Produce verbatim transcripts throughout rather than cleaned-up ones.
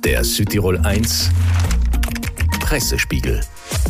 Der Südtirol eins Pressespiegel.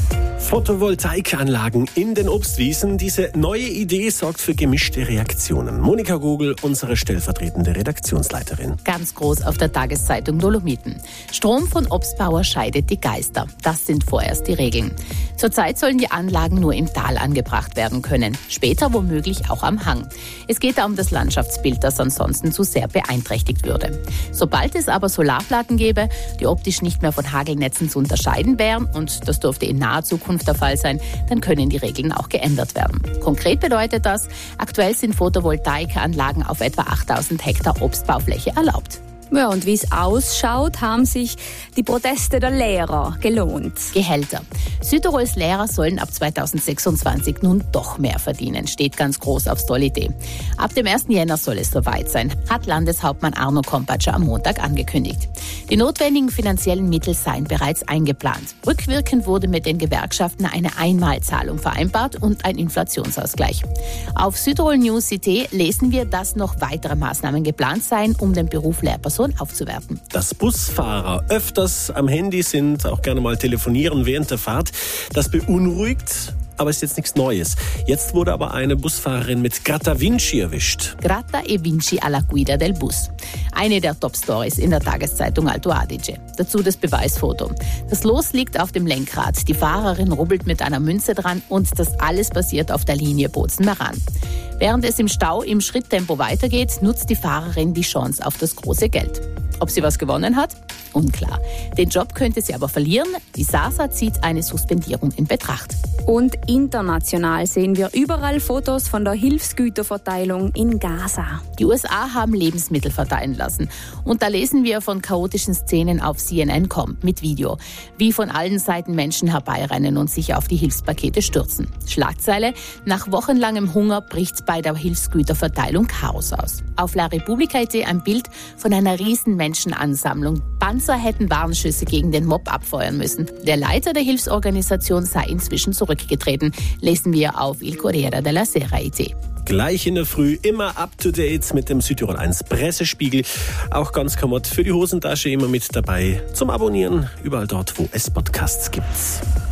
Photovoltaikanlagen in den Obstwiesen. Diese neue Idee sorgt für gemischte Reaktionen. Monika Gogel, unsere stellvertretende Redaktionsleiterin. Ganz groß auf der Tageszeitung Dolomiten. Strom von Obstbauer scheidet die Geister. Das sind vorerst die Regeln. Zurzeit sollen die Anlagen nur im Tal angebracht werden können. Später womöglich auch am Hang. Es geht da um das Landschaftsbild, das ansonsten zu sehr beeinträchtigt würde. Sobald es aber Solarplatten gäbe, die optisch nicht mehr von Hagelnetzen zu unterscheiden wären, und das dürfte in naher Zukunft der Fall sein, dann können die Regeln auch geändert werden. Konkret bedeutet das, aktuell sind Photovoltaikanlagen auf etwa achttausend Hektar Obstbaufläche erlaubt. Ja, und wie es ausschaut, haben sich die Proteste der Lehrer gelohnt. Gehälter. Südtirols Lehrer sollen ab zweitausendsechsundzwanzig nun doch mehr verdienen, steht ganz groß auf Stolidee. Ab dem ersten Jänner soll es soweit sein, hat Landeshauptmann Arno Kompatscher am Montag angekündigt. Die notwendigen finanziellen Mittel seien bereits eingeplant. Rückwirkend wurde mit den Gewerkschaften eine Einmalzahlung vereinbart und ein Inflationsausgleich. Auf Südtirol News punkt c t lesen wir, dass noch weitere Maßnahmen geplant seien, um den Beruf Lehrperson aufzuwerten. Dass Busfahrer öfters am Handy sind, auch gerne mal telefonieren während der Fahrt, das beunruhigt, aber ist jetzt nichts Neues. Jetzt wurde aber eine Busfahrerin mit Gratta Vinci erwischt. Gratta e Vinci alla guida del bus. Eine der Top-Stories in der Tageszeitung Alto Adige. Dazu das Beweisfoto. Das Los liegt auf dem Lenkrad. Die Fahrerin rubbelt mit einer Münze dran und das alles basiert auf der Linie Bozen-Meran. Während es im Stau im Schritttempo weitergeht, nutzt die Fahrerin die Chance auf das große Geld. Ob sie was gewonnen hat? Unklar. Den Job könnte sie aber verlieren. Die SASA zieht eine Suspendierung in Betracht. Und international sehen wir überall Fotos von der Hilfsgüterverteilung in Gaza. Die U S A haben Lebensmittel verteilen lassen. Und da lesen wir von chaotischen Szenen auf C N N Punkt com mit Video, wie von allen Seiten Menschen herbeirennen und sich auf die Hilfspakete stürzen. Schlagzeile: Nach wochenlangem Hunger bricht bei der Hilfsgüterverteilung Chaos aus. Auf La Repubblica punkt it ein Bild von einer riesen Menschenansammlung. Panzer hätten Warnschüsse gegen den Mob abfeuern müssen. Der Leiter der Hilfsorganisation sei inzwischen zurückgetreten, lesen wir auf Il Corriere della Sera punkt it. Gleich in der Früh, immer up to date mit dem Südtirol eins Pressespiegel. Auch ganz kommod für die Hosentasche immer mit dabei zum Abonnieren, überall dort, wo es Podcasts gibt.